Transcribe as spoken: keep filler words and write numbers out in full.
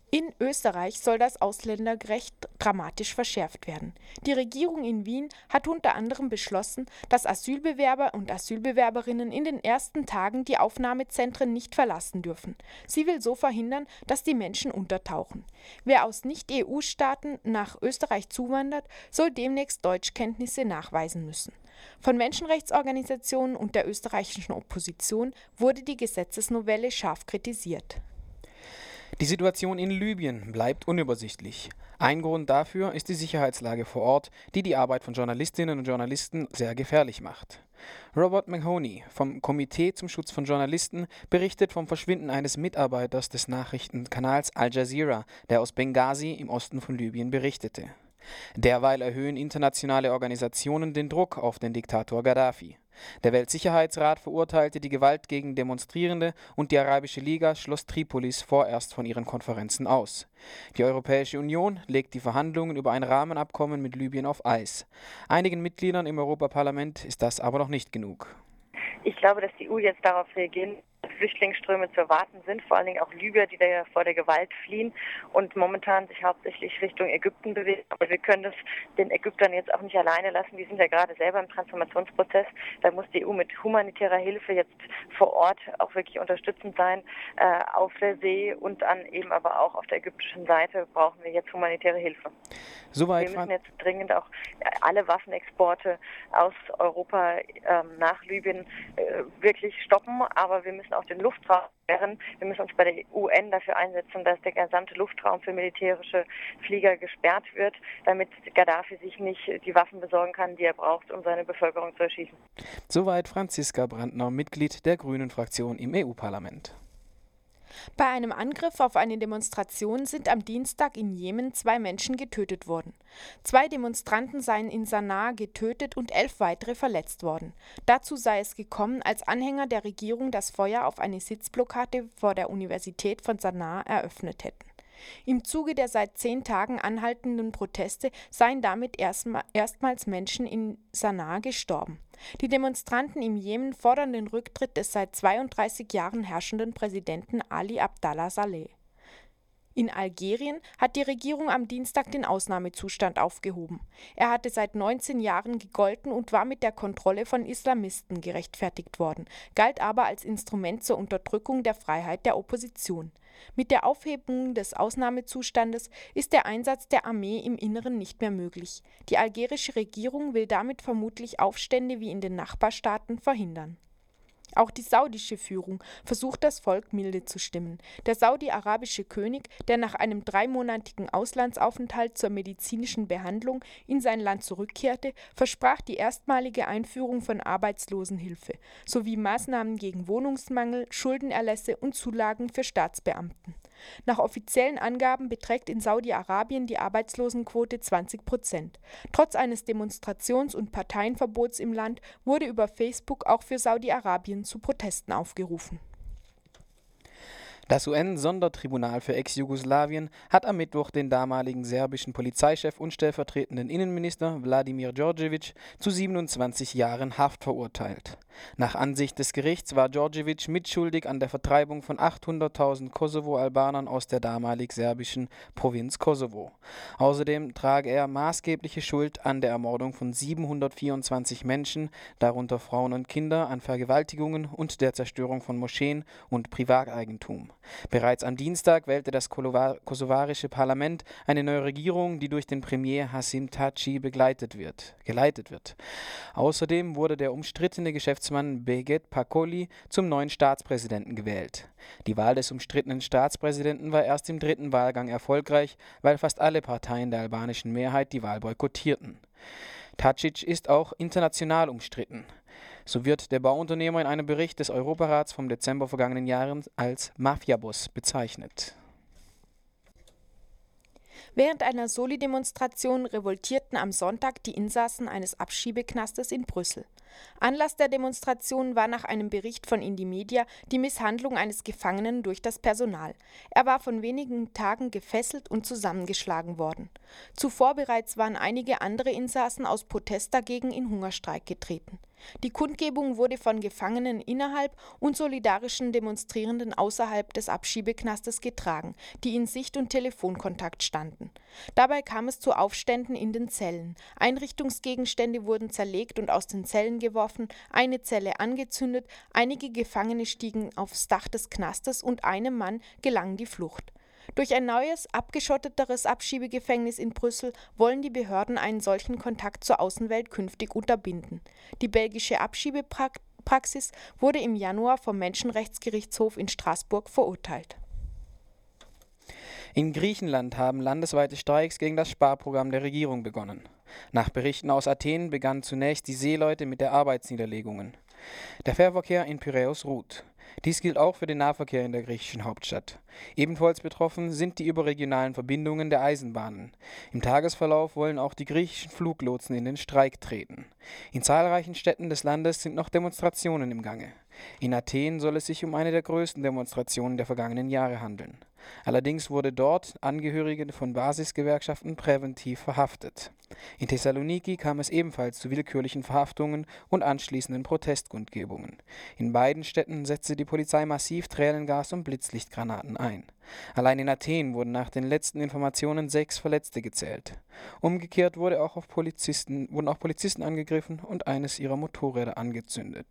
In Österreich soll das Ausländerrecht dramatisch verschärft werden. Die Regierung in Wien hat unter anderem beschlossen, dass Asylbewerber und Asylbewerberinnen in den ersten Tagen die Aufnahmezentren nicht verlassen dürfen. Sie will so verhindern, dass die Menschen untertauchen. Wer aus Nicht-E U-Staaten nach Österreich zuwandert, soll demnächst Deutschkenntnisse nachweisen müssen. Von Menschenrechtsorganisationen und der österreichischen Opposition wurde die Gesetzesnovelle scharf kritisiert. Die Situation in Libyen bleibt unübersichtlich. Ein Grund dafür ist die Sicherheitslage vor Ort, die die Arbeit von Journalistinnen und Journalisten sehr gefährlich macht. Robert Mahoney vom Komitee zum Schutz von Journalisten berichtet vom Verschwinden eines Mitarbeiters des Nachrichtenkanals Al Jazeera, der aus Benghazi im Osten von Libyen berichtete. Derweil erhöhen internationale Organisationen den Druck auf den Diktator Gaddafi. Der Weltsicherheitsrat verurteilte die Gewalt gegen Demonstrierende und die Arabische Liga schloss Tripolis vorerst von ihren Konferenzen aus. Die Europäische Union legt die Verhandlungen über ein Rahmenabkommen mit Libyen auf Eis. Einigen Mitgliedern im Europaparlament ist das aber noch nicht genug. Ich glaube, dass die E U jetzt darauf reagieren, dass Flüchtlingsströme zu erwarten sind, vor allen Dingen auch Libyer, die da ja vor der Gewalt fliehen und momentan sich hauptsächlich Richtung Ägypten bewegen. Aber wir können das den Ägyptern jetzt auch nicht alleine lassen. Die sind ja gerade selber im Transformationsprozess. Da muss die E U mit humanitärer Hilfe jetzt vor Ort auch wirklich unterstützend sein. Äh, auf der See und dann eben aber auch auf der ägyptischen Seite brauchen wir jetzt humanitäre Hilfe. Soweit wir müssen jetzt dringend auch alle Waffenexporte aus Europa ähm, nach Libyen äh, wirklich stoppen, aber wir müssen auch den Luftraum sperren. Wir müssen uns bei der U N dafür einsetzen, dass der gesamte Luftraum für militärische Flieger gesperrt wird, damit Gaddafi sich nicht die Waffen besorgen kann, die er braucht, um seine Bevölkerung zu erschießen. Soweit Franziska Brandner, Mitglied der Grünen-Fraktion im E U-Parlament. Bei einem Angriff auf eine Demonstration sind am Dienstag in Jemen zwei Menschen getötet worden. Zwei Demonstranten seien in Sanaa getötet und elf weitere verletzt worden. Dazu sei es gekommen, als Anhänger der Regierung das Feuer auf eine Sitzblockade vor der Universität von Sanaa eröffnet hätten. Im Zuge der seit zehn Tagen anhaltenden Proteste seien damit erstma- erstmals Menschen in Sanaa gestorben. Die Demonstranten im Jemen fordern den Rücktritt des seit zweiunddreißig Jahren herrschenden Präsidenten Ali Abdallah Saleh. In Algerien hat die Regierung am Dienstag den Ausnahmezustand aufgehoben. Er hatte seit neunzehn Jahren gegolten und war mit der Kontrolle von Islamisten gerechtfertigt worden, galt aber als Instrument zur Unterdrückung der Freiheit der Opposition. Mit der Aufhebung des Ausnahmezustandes ist der Einsatz der Armee im Inneren nicht mehr möglich. Die algerische Regierung will damit vermutlich Aufstände wie in den Nachbarstaaten verhindern. Auch die saudische Führung versucht, das Volk milde zu stimmen. Der saudi-arabische König, der nach einem dreimonatigen Auslandsaufenthalt zur medizinischen Behandlung in sein Land zurückkehrte, versprach die erstmalige Einführung von Arbeitslosenhilfe sowie Maßnahmen gegen Wohnungsmangel, Schuldenerlässe und Zulagen für Staatsbeamten. Nach offiziellen Angaben beträgt in Saudi-Arabien die Arbeitslosenquote zwanzig Prozent. Trotz eines Demonstrations- und Parteienverbots im Land wurde über Facebook auch für Saudi-Arabien zu Protesten aufgerufen. Das U N-Sondertribunal für Ex-Jugoslawien hat am Mittwoch den damaligen serbischen Polizeichef und stellvertretenden Innenminister Vladimir Đorđević zu siebenundzwanzig Jahren Haft verurteilt. Nach Ansicht des Gerichts war Đorđević mitschuldig an der Vertreibung von achthunderttausend Kosovo-Albanern aus der damalig serbischen Provinz Kosovo. Außerdem trage er maßgebliche Schuld an der Ermordung von siebenhundertvierundzwanzig Menschen, darunter Frauen und Kinder, an Vergewaltigungen und der Zerstörung von Moscheen und Privateigentum. Bereits am Dienstag wählte das kosovarische Parlament eine neue Regierung, die durch den Premier Hašim Tači begleitet wird, geleitet wird. Außerdem wurde der umstrittene Geschäftsmann Beghet Pakoli zum neuen Staatspräsidenten gewählt. Die Wahl des umstrittenen Staatspräsidenten war erst im dritten Wahlgang erfolgreich, weil fast alle Parteien der albanischen Mehrheit die Wahl boykottierten. Tačić ist auch international umstritten. So wird der Bauunternehmer in einem Bericht des Europarats vom Dezember vergangenen Jahres als Mafiaboss bezeichnet. Während einer Soli-Demonstration revoltierten am Sonntag die Insassen eines Abschiebeknastes in Brüssel. Anlass der Demonstration war nach einem Bericht von Indymedia die Misshandlung eines Gefangenen durch das Personal. Er war von wenigen Tagen gefesselt und zusammengeschlagen worden. Zuvor bereits waren einige andere Insassen aus Protest dagegen in Hungerstreik getreten. Die Kundgebung wurde von Gefangenen innerhalb und solidarischen Demonstrierenden außerhalb des Abschiebeknastes getragen, die in Sicht- und Telefonkontakt standen. Dabei kam es zu Aufständen in den Zellen. Einrichtungsgegenstände wurden zerlegt und aus den Zellen geworfen, eine Zelle angezündet, einige Gefangene stiegen aufs Dach des Knastes und einem Mann gelang die Flucht. Durch ein neues, abgeschotteteres Abschiebegefängnis in Brüssel wollen die Behörden einen solchen Kontakt zur Außenwelt künftig unterbinden. Die belgische Abschiebepraxis wurde im Januar vom Menschenrechtsgerichtshof in Straßburg verurteilt. In Griechenland haben landesweite Streiks gegen das Sparprogramm der Regierung begonnen. Nach Berichten aus Athen begannen zunächst die Seeleute mit der Arbeitsniederlegungen. Der Fährverkehr in Piräus ruht. Dies gilt auch für den Nahverkehr in der griechischen Hauptstadt. Ebenfalls betroffen sind die überregionalen Verbindungen der Eisenbahnen. Im Tagesverlauf wollen auch die griechischen Fluglotsen in den Streik treten. In zahlreichen Städten des Landes sind noch Demonstrationen im Gange. In Athen soll es sich um eine der größten Demonstrationen der vergangenen Jahre handeln. Allerdings wurde dort Angehörige von Basisgewerkschaften präventiv verhaftet. In Thessaloniki kam es ebenfalls zu willkürlichen Verhaftungen und anschließenden Protestkundgebungen. In beiden Städten setzte die Polizei massiv Tränengas und Blitzlichtgranaten ein. Allein in Athen wurden nach den letzten Informationen sechs Verletzte gezählt. Umgekehrt wurde auch auf Polizisten, wurden auch Polizisten angegriffen und eines ihrer Motorräder angezündet.